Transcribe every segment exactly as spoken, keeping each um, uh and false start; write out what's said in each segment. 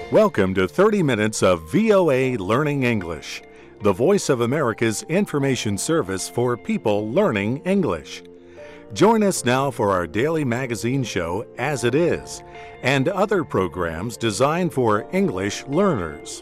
Welcome to thirty minutes of V O A Learning English, the voice of America's information service for people learning English. Join us now for our daily magazine show, As It Is, and other programs designed for English learners.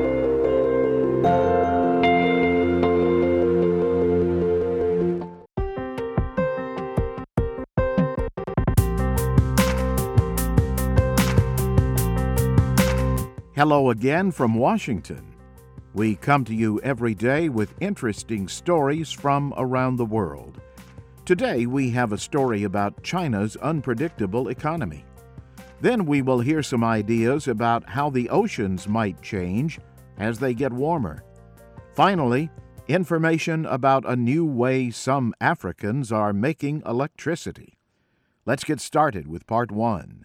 Hello again from Washington. We come to you every day with interesting stories from around the world. Today we have a story about China's unpredictable economy. Then we will hear some ideas about how the oceans might change as they get warmer. Finally, information about a new way some Africans are making electricity. Let's get started with part one.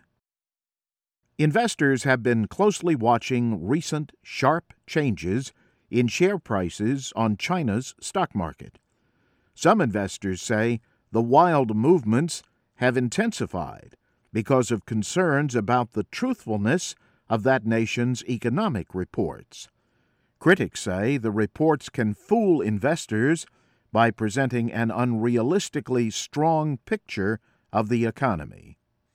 Investors have been closely watching recent sharp changes in share prices on China's stock market. Some investors say the wild movements have intensified because of concerns about the truthfulness of that nation's economic reports. Critics say the reports can fool investors by presenting an unrealistically strong picture of the economy.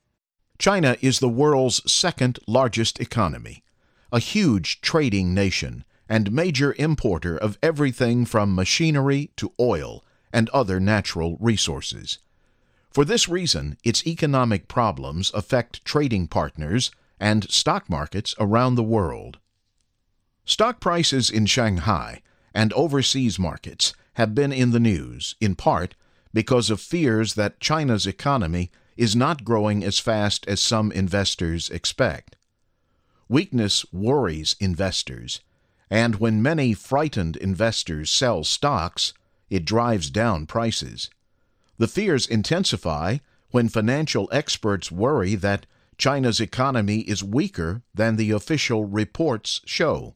China is the world's second largest economy, a huge trading nation and major importer of everything from machinery to oil and other natural resources. For this reason, its economic problems affect trading partners and stock markets around the world. Stock prices in Shanghai and overseas markets have been in the news, in part because of fears that China's economy is not growing as fast as some investors expect. Weakness worries investors, and when many frightened investors sell stocks, it drives down prices. The fears intensify when financial experts worry that China's economy is weaker than the official reports show.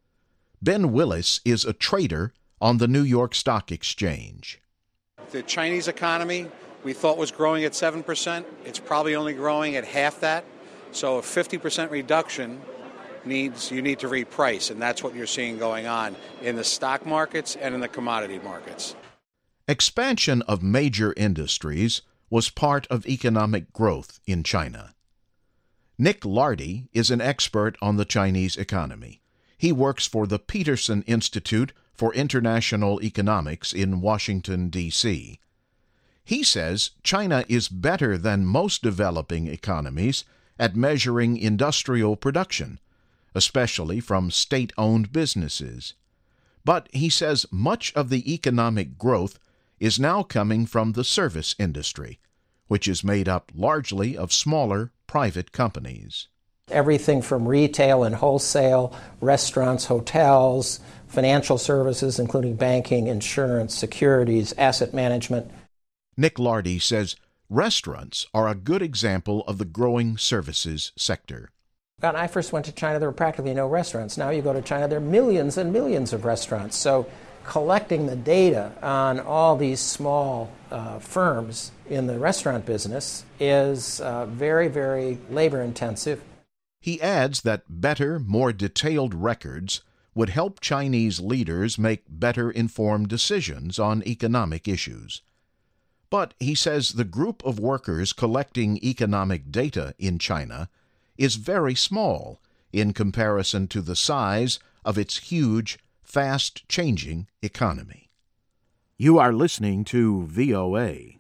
Ben Willis is a trader on the New York Stock Exchange. The Chinese economy we thought was growing at seven percent. It's probably only growing at half that. So a fifty percent reduction needs you need to reprice, and that's what you're seeing going on in the stock markets and in the commodity markets. Expansion of major industries was part of economic growth in China. Nick Lardy is an expert on the Chinese economy. He works for the Peterson Institute for International Economics in Washington, D C He says China is better than most developing economies at measuring industrial production, especially from state-owned businesses. But he says much of the economic growth is now coming from the service industry, which is made up largely of smaller private companies. Everything from retail and wholesale, restaurants, hotels, financial services, including banking, insurance, securities, asset management. Nick Lardy says restaurants are a good example of the growing services sector. When I first went to China, there were practically no restaurants. Now you go to China, there are millions and millions of restaurants. So collecting the data on all these small uh, firms in the restaurant business is uh, very, very labor-intensive. He adds that better, more detailed records would help Chinese leaders make better informed decisions on economic issues. But he says the group of workers collecting economic data in China is very small in comparison to the size of its huge, fast-changing economy. You are listening to V O A.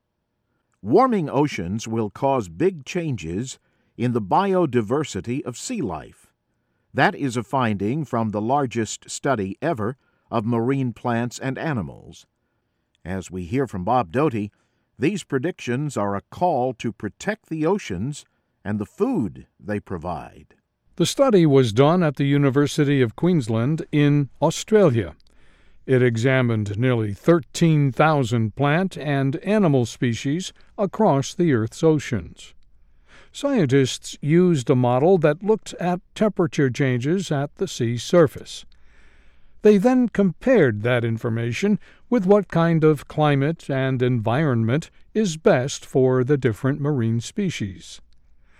Warming oceans will cause big changes in the biodiversity of sea life. That is a finding from the largest study ever of marine plants and animals. As we hear from Bob Doty, these predictions are a call to protect the oceans and the food they provide. The study was done at the University of Queensland in Australia. It examined nearly thirteen thousand plant and animal species across the Earth's oceans. Scientists used a model that looked at temperature changes at the sea surface. They then compared that information with what kind of climate and environment is best for the different marine species.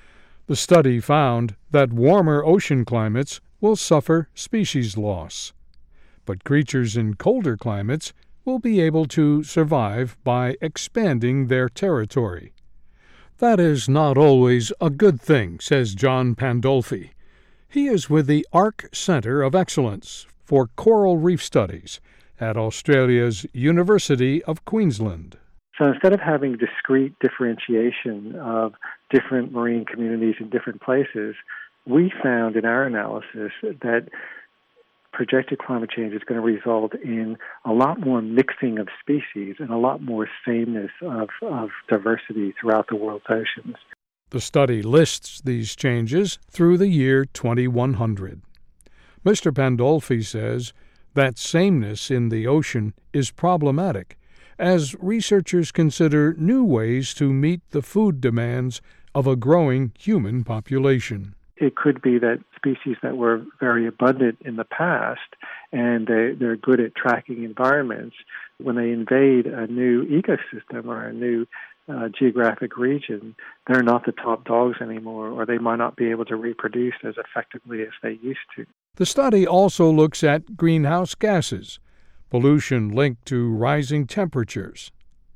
The study found that warmer ocean climates will suffer species loss, but creatures in colder climates will be able to survive by expanding their territory. That is not always a good thing, says John Pandolfi. He is with the ARC Centre of Excellence for Coral Reef Studies at Australia's University of Queensland. So instead of having discrete differentiation of different marine communities in different places, we found in our analysis that projected climate change is going to result in a lot more mixing of species and a lot more sameness of, of diversity throughout the world's oceans. The study lists these changes through the year twenty-one hundred. Mister Pandolfi says that sameness in the ocean is problematic as researchers consider new ways to meet the food demands of a growing human population. It could be that species that were very abundant in the past and they, they're good at tracking environments, when they invade a new ecosystem or a new uh, geographic region, they're not the top dogs anymore, or they might not be able to reproduce as effectively as they used to. The study also looks at greenhouse gases, pollution linked to rising temperatures.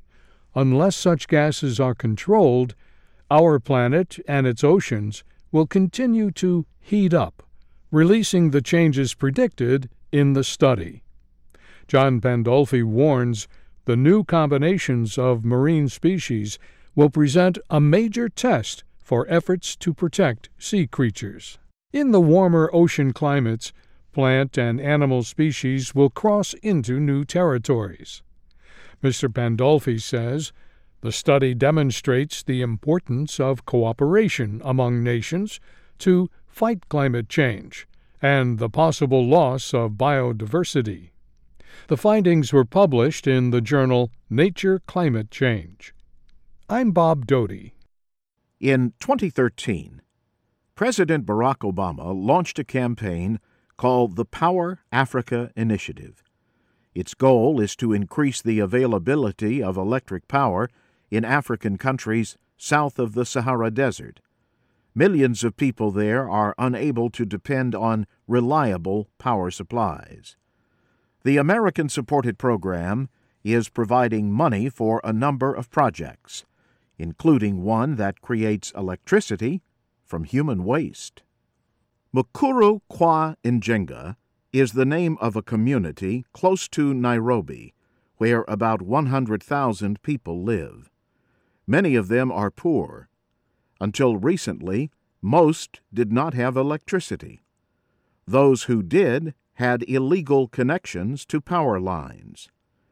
Unless such gases are controlled, our planet and its oceans will continue to heat up, releasing the changes predicted in the study. John Pandolfi warns the new combinations of marine species will present a major test for efforts to protect sea creatures. In the warmer ocean climates, plant and animal species will cross into new territories. Mister Pandolfi says the study demonstrates the importance of cooperation among nations to fight climate change and the possible loss of biodiversity. The findings were published in the journal Nature Climate Change. I'm Bob Doty. In twenty thirteen, President Barack Obama launched a campaign called the Power Africa Initiative. Its goal is to increase the availability of electric power in African countries south of the Sahara Desert. Millions of people there are unable to depend on reliable power supplies. The American-supported program is providing money for a number of projects, including one that creates electricity from human waste. Mukuru Kwa Njenga is the name of a community close to Nairobi, where about one hundred thousand people live. Many of them are poor. Until recently, most did not have electricity. Those who did had illegal connections to power lines.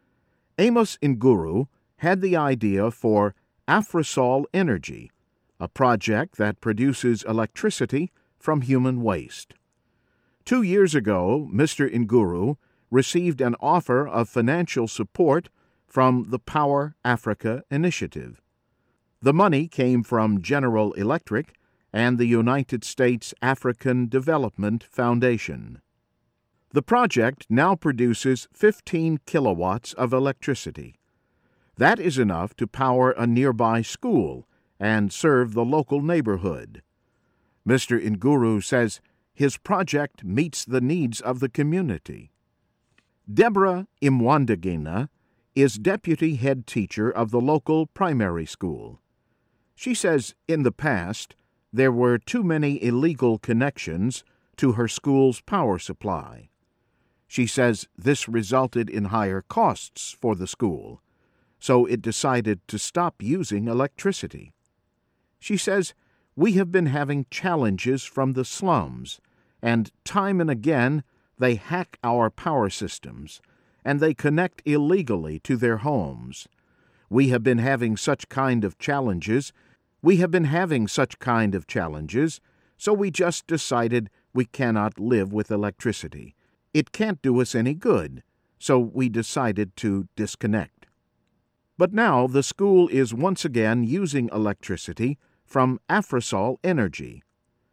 Amos Nguru had the idea for Afrisol Energy, a project that produces electricity from human waste. Two years ago, Mister Nguru received an offer of financial support from the Power Africa Initiative. The money came from General Electric and the United States African Development Foundation. The project now produces fifteen kilowatts of electricity. That is enough to power a nearby school and serve the local neighborhood. Mister Nguru says his project meets the needs of the community. Deborah Imwandagina is deputy head teacher of the local primary school. She says in the past there were too many illegal connections to her school's power supply. She says this resulted in higher costs for the school, so it decided to stop using electricity. She says, "We have been having challenges from the slums, and time and again they hack our power systems, and they connect illegally to their homes. We have been having such kind of challenges, we have been having such kind of challenges, so we just decided we cannot live with electricity. It can't do us any good, so we decided to disconnect." But now the school is once again using electricity from Afrisol Energy.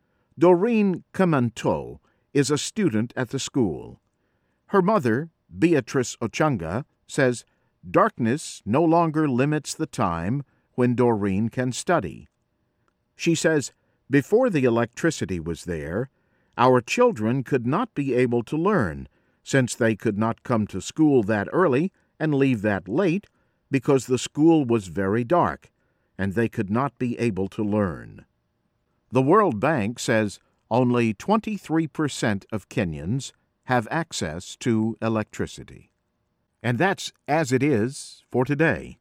Doreen Kamanto is a student at the school. Her mother, Beatrice Ochanga, says darkness no longer limits the time when Doreen can study. She says Before the electricity was there, our children could not be able to learn, since they could not come to school that early and leave that late because the school was very dark, and they could not be able to learn. The World Bank says only twenty-three percent of Kenyans have access to electricity. And that's As It Is for today.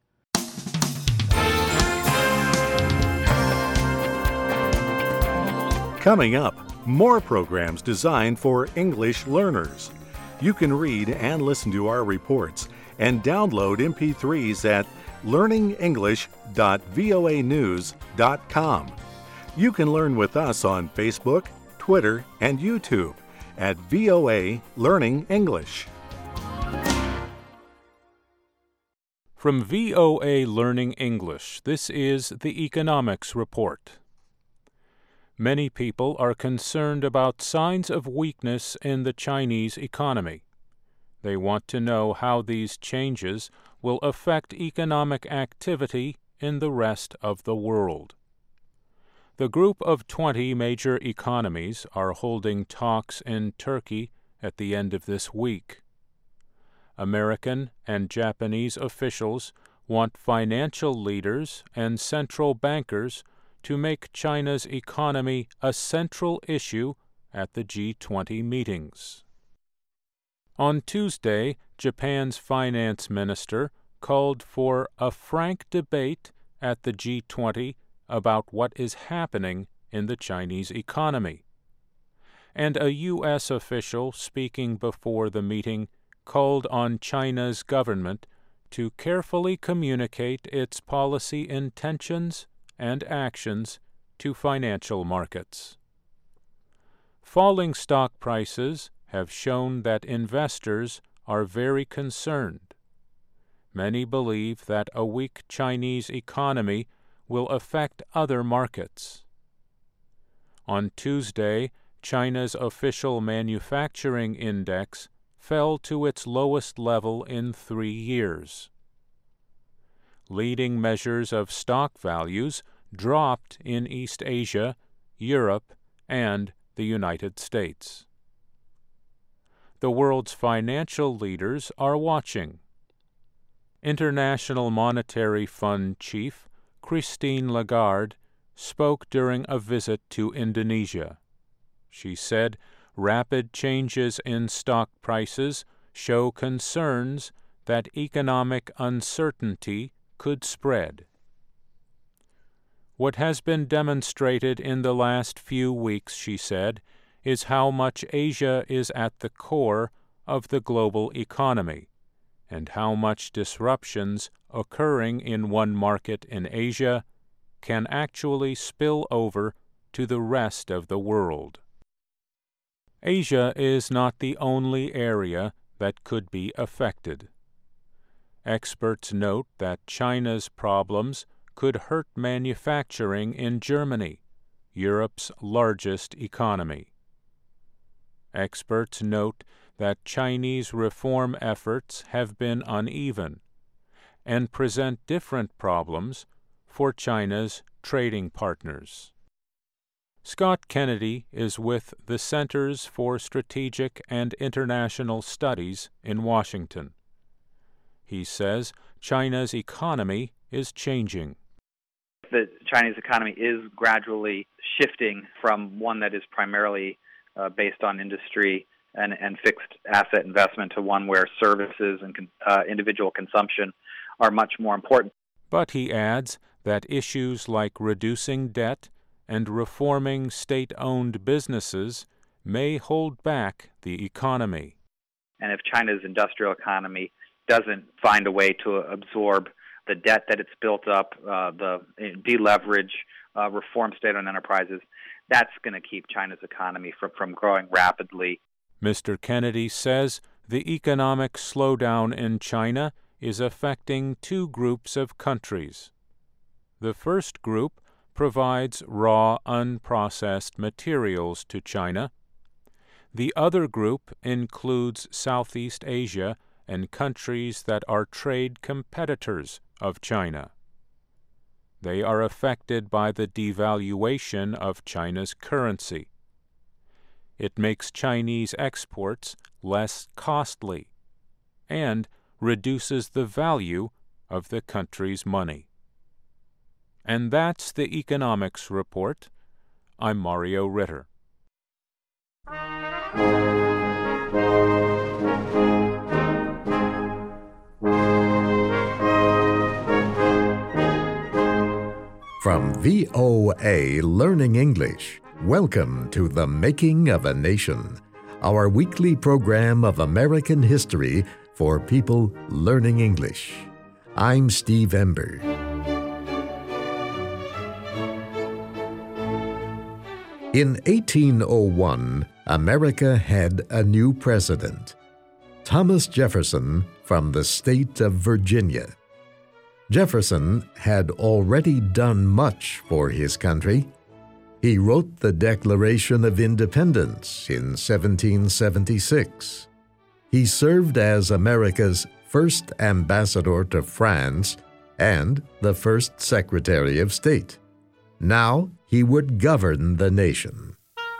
Coming up, more programs designed for English learners. You can read and listen to our reports and download M P threes at learning english dot voa news dot com. You can learn with us on Facebook, Twitter, and YouTube at V O A Learning English. From V O A Learning English, this is the Economics Report. Many people are concerned about signs of weakness in the Chinese economy. They want to know how these changes will affect economic activity in the rest of the world. The group of twenty major economies are holding talks in Turkey at the end of this week. American and Japanese officials want financial leaders and central bankers to make China's economy a central issue at the G twenty meetings. On Tuesday, Japan's finance minister called for a frank debate at the G twenty about what is happening in the Chinese economy. And a U S official speaking before the meeting called on China's government to carefully communicate its policy intentions and actions to financial markets. Falling stock prices have shown that investors are very concerned. Many believe that a weak Chinese economy will affect other markets. On Tuesday, China's official manufacturing index fell to its lowest level in three years. Leading measures of stock values dropped in East Asia, Europe, and the United States. The world's financial leaders are watching. International Monetary Fund Chief Christine Lagarde spoke during a visit to Indonesia. She said rapid changes in stock prices show concerns that economic uncertainty could spread. What has been demonstrated in the last few weeks, she said, is how much Asia is at the core of the global economy, and how much disruptions occurring in one market in Asia can actually spill over to the rest of the world. Asia is not the only area that could be affected. Experts note that China's problems could hurt manufacturing in Germany, Europe's largest economy. Experts note that Chinese reform efforts have been uneven and present different problems for China's trading partners. Scott Kennedy is with the Centers for Strategic and International Studies in Washington. He says China's economy is changing. The Chinese economy is gradually shifting from one that is primarily uh, based on industry and, and fixed asset investment to one where services and uh, individual consumption are much more important. But he adds that issues like reducing debt and reforming state-owned businesses may hold back the economy. And if China's industrial economy doesn't find a way to absorb the debt that it's built up, uh, the deleverage, uh, reform state-owned enterprises, that's going to keep China's economy from, from growing rapidly. Mister Kennedy says the economic slowdown in China is affecting two groups of countries. The first group provides raw, unprocessed materials to China. The other group includes Southeast Asia and countries that are trade competitors of China. They are affected by the devaluation of China's currency. It makes Chinese exports less costly and reduces the value of the country's money. And that's the Economics Report. I'm Mario Ritter. From V O A Learning English, welcome to The Making of a Nation, our weekly program of American history for people learning English. I'm Steve Ember. In eighteen oh one, America had a new president, Thomas Jefferson from the state of Virginia. Jefferson had already done much for his country. He wrote the Declaration of Independence in seventeen seventy-six. He served as America's first ambassador to France and the first Secretary of State. Now he would govern the nation.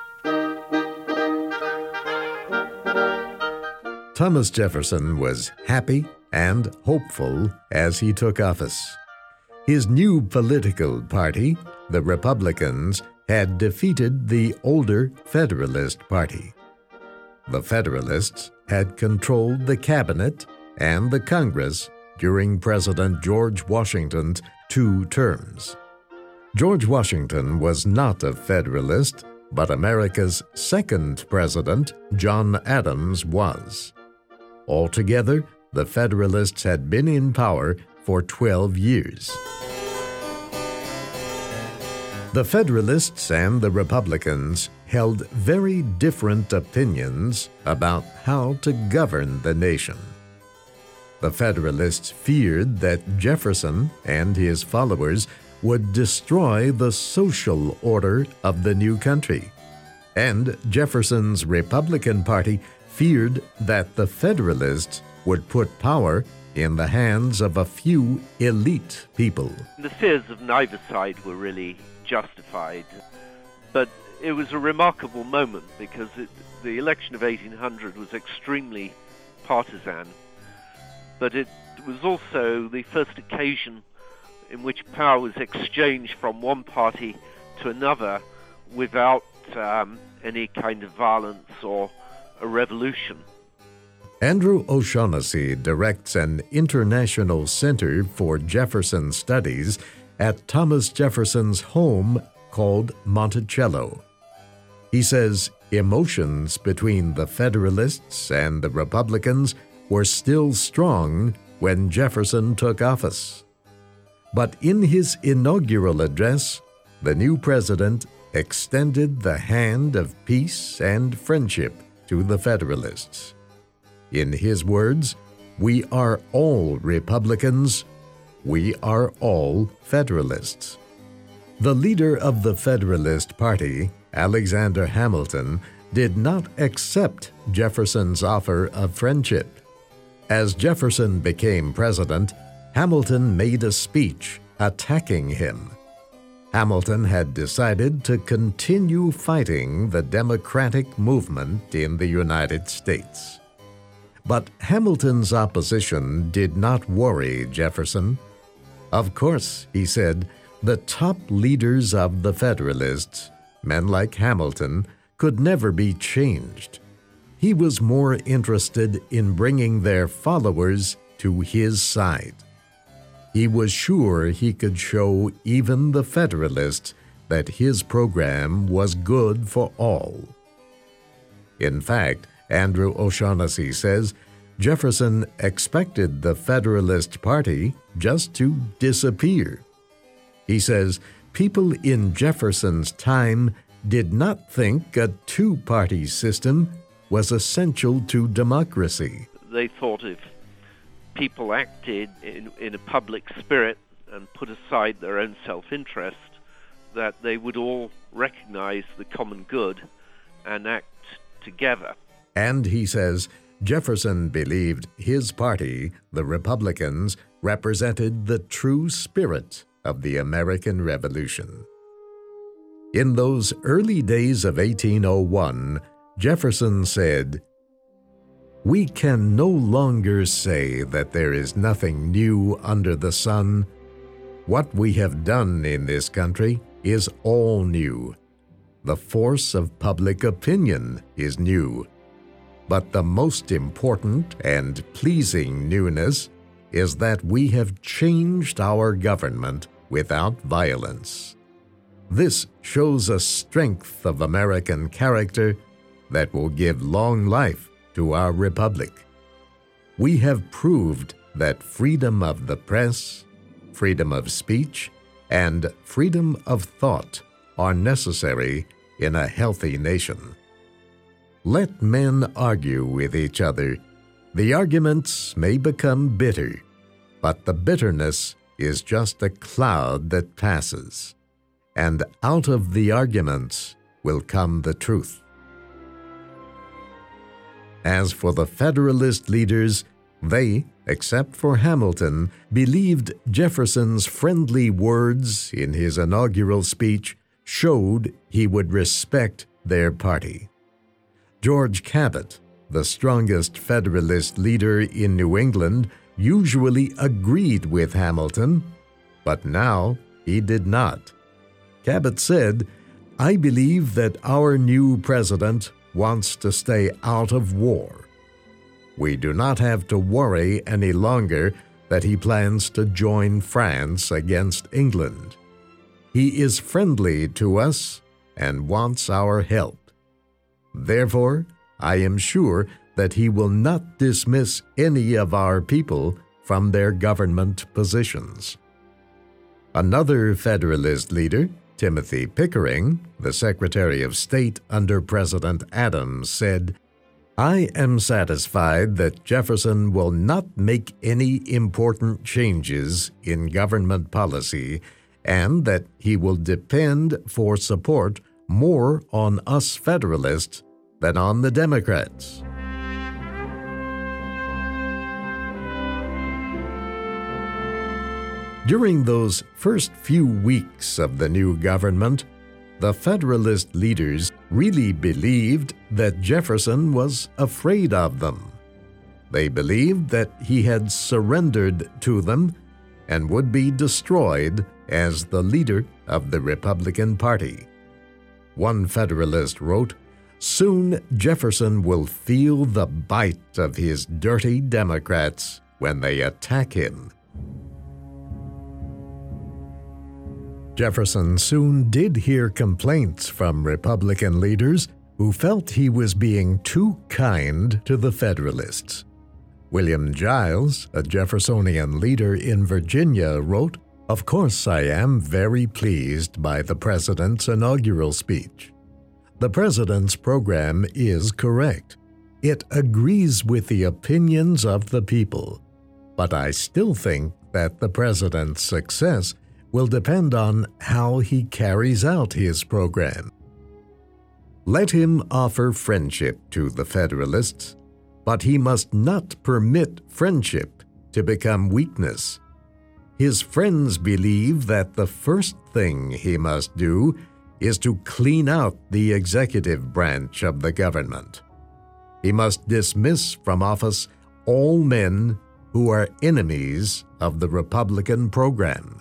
Thomas Jefferson was happy and hopeful as he took office. His new political party, the Republicans, had defeated the older Federalist Party. The Federalists had controlled the cabinet and the Congress during President George Washington's two terms. George Washington was not a Federalist, but America's second president, John Adams, was. Altogether, the Federalists had been in power for twelve years. The Federalists and the Republicans held very different opinions about how to govern the nation. The Federalists feared that Jefferson and his followers would destroy the social order of the new country, and Jefferson's Republican Party feared that the Federalists would put power in the hands of a few elite people. The fears of neither side were really justified, but it was a remarkable moment because it, the election of eighteen hundred was extremely partisan, but it was also the first occasion in which power was exchanged from one party to another without um, any kind of violence or a revolution. Andrew O'Shaughnessy directs an international center for Jefferson studies at Thomas Jefferson's home called Monticello. He says emotions between the Federalists and the Republicans were still strong when Jefferson took office. But in his inaugural address, the new president extended the hand of peace and friendship to the Federalists. In his words, "We are all Republicans. We are all Federalists." The leader of the Federalist Party, Alexander Hamilton, did not accept Jefferson's offer of friendship. As Jefferson became president, Hamilton made a speech attacking him. Hamilton had decided to continue fighting the Democratic movement in the United States. But Hamilton's opposition did not worry Jefferson. Of course, he said, the top leaders of the Federalists, men like Hamilton, could never be changed. He was more interested in bringing their followers to his side. He was sure he could show even the Federalists that his program was good for all. In fact, Andrew O'Shaughnessy says Jefferson expected the Federalist Party just to disappear. He says people in Jefferson's time did not think a two-party system was essential to democracy. They thought if people acted in, in a public spirit and put aside their own self-interest, that they would all recognize the common good and act together. And he says Jefferson believed his party, the Republicans, represented the true spirit of the American Revolution. In those early days of eighteen oh one, Jefferson said, "We can no longer say that there is nothing new under the sun. What we have done in this country is all new. The force of public opinion is new. But the most important and pleasing newness is that we have changed our government without violence. This shows a strength of American character that will give long life to our republic. We have proved that freedom of the press, freedom of speech, and freedom of thought are necessary in a healthy nation. Let men argue with each other. The arguments may become bitter, but the bitterness is just a cloud that passes, and out of the arguments will come the truth." As for the Federalist leaders, they, except for Hamilton, believed Jefferson's friendly words in his inaugural speech showed he would respect their party. George Cabot, the strongest Federalist leader in New England, usually agreed with Hamilton, but now he did not. Cabot said, "I believe that our new president wants to stay out of war. We do not have to worry any longer that he plans to join France against England. He is friendly to us and wants our help. Therefore, I am sure that he will not dismiss any of our people from their government positions." Another Federalist leader, Timothy Pickering, the Secretary of State under President Adams, said, "I am satisfied that Jefferson will not make any important changes in government policy and that he will depend for support more on us Federalists than on the Democrats." During those first few weeks of the new government, the Federalist leaders really believed that Jefferson was afraid of them. They believed that he had surrendered to them and would be destroyed as the leader of the Republican Party. One Federalist wrote, "Soon Jefferson will feel the bite of his dirty Democrats when they attack him." Jefferson soon did hear complaints from Republican leaders who felt he was being too kind to the Federalists. William Giles, a Jeffersonian leader in Virginia, wrote, "Of course I am very pleased by the President's inaugural speech. The President's program is correct. It agrees with the opinions of the people. But I still think that the President's success will depend on how he carries out his program. Let him offer friendship to the Federalists, but he must not permit friendship to become weakness. His friends believe that the first thing he must do is to clean out the executive branch of the government. He must dismiss from office all men who are enemies of the Republican program."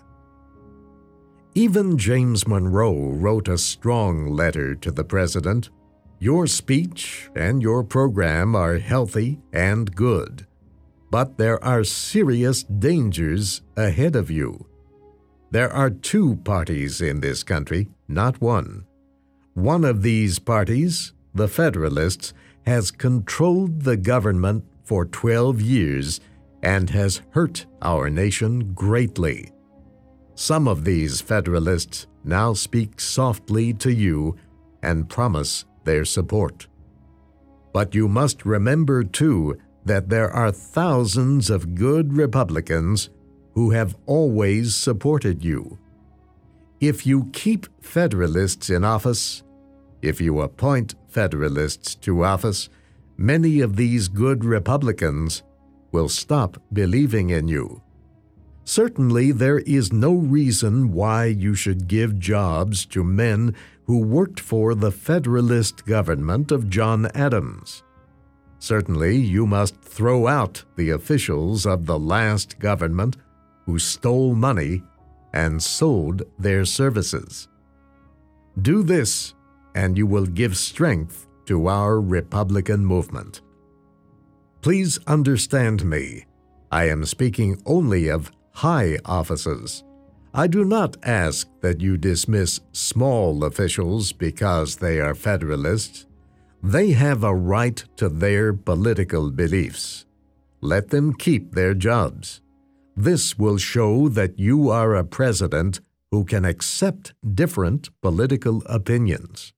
Even James Monroe wrote a strong letter to the President. "Your speech and your program are healthy and good, but there are serious dangers ahead of you. There are two parties in this country, not one. One of these parties, the Federalists, has controlled the government for twelve years and has hurt our nation greatly. Some of these Federalists now speak softly to you and promise their support. But you must remember, too, that there are thousands of good Republicans who have always supported you. If you keep Federalists in office, if you appoint Federalists to office, many of these good Republicans will stop believing in you. Certainly, there is no reason why you should give jobs to men who worked for the Federalist government of John Adams. Certainly, you must throw out the officials of the last government who stole money and sold their services. Do this, and you will give strength to our Republican movement. Please understand me. I am speaking only of high offices. I do not ask that you dismiss small officials because they are Federalists. They have a right to their political beliefs. Let them keep their jobs. This will show that you are a president who can accept different political opinions.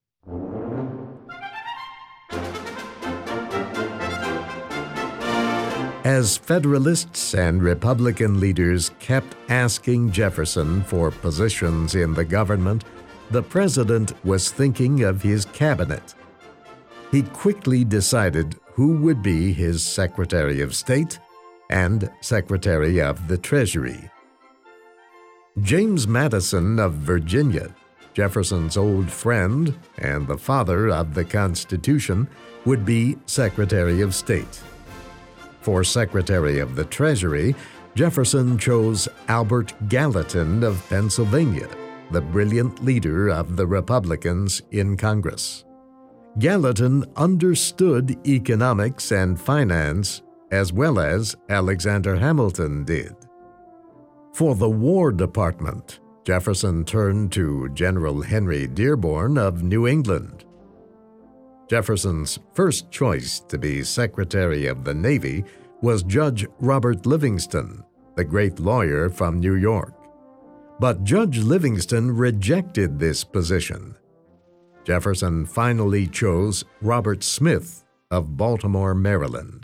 As Federalists and Republican leaders kept asking Jefferson for positions in the government, the president was thinking of his cabinet. He quickly decided who would be his Secretary of State and Secretary of the Treasury. James Madison of Virginia, Jefferson's old friend and the father of the Constitution, would be Secretary of State. For Secretary of the Treasury, Jefferson chose Albert Gallatin of Pennsylvania, the brilliant leader of the Republicans in Congress. Gallatin understood economics and finance as well as Alexander Hamilton did. For the War Department, Jefferson turned to General Henry Dearborn of New England. Jefferson's first choice to be Secretary of the Navy was Judge Robert Livingston, the great lawyer from New York. But Judge Livingston rejected this position. Jefferson finally chose Robert Smith of Baltimore, Maryland.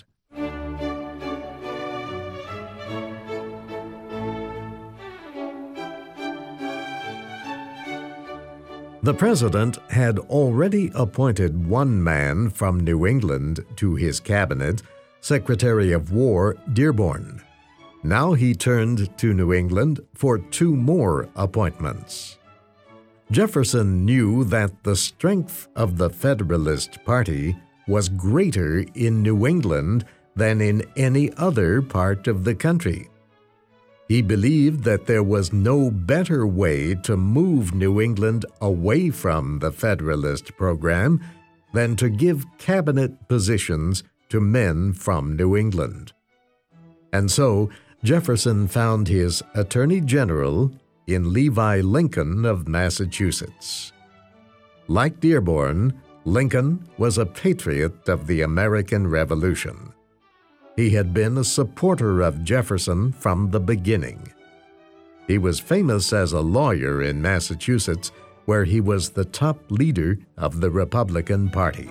The president had already appointed one man from New England to his cabinet, Secretary of War Dearborn. Now he turned to New England for two more appointments. Jefferson knew that the strength of the Federalist Party was greater in New England than in any other part of the country. He believed that there was no better way to move New England away from the Federalist program than to give cabinet positions to men from New England. And so Jefferson found his Attorney General in Levi Lincoln of Massachusetts. Like Dearborn, Lincoln was a patriot of the American Revolution. He had been a supporter of Jefferson from the beginning. He was famous as a lawyer in Massachusetts, where he was the top leader of the Republican Party.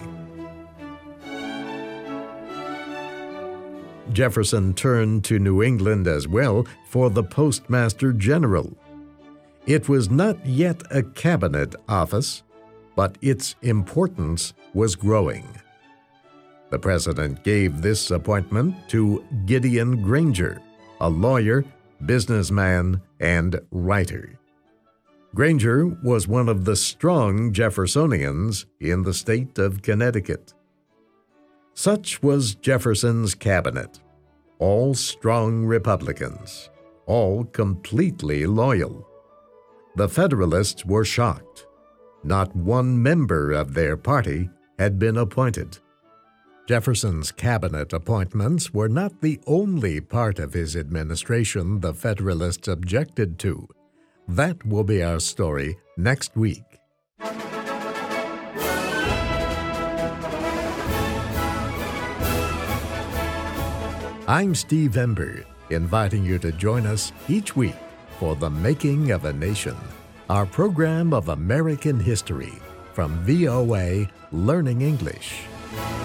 Jefferson turned to New England as well for the Postmaster General. It was not yet a cabinet office, but its importance was growing. The president gave this appointment to Gideon Granger, a lawyer, businessman, and writer. Granger was one of the strong Jeffersonians in the state of Connecticut. Such was Jefferson's cabinet, all strong Republicans, all completely loyal. The Federalists were shocked. Not one member of their party had been appointed. Jefferson's cabinet appointments were not the only part of his administration the Federalists objected to. That will be our story next week. I'm Steve Ember, inviting you to join us each week for The Making of a Nation, our program of American history from V O A Learning English.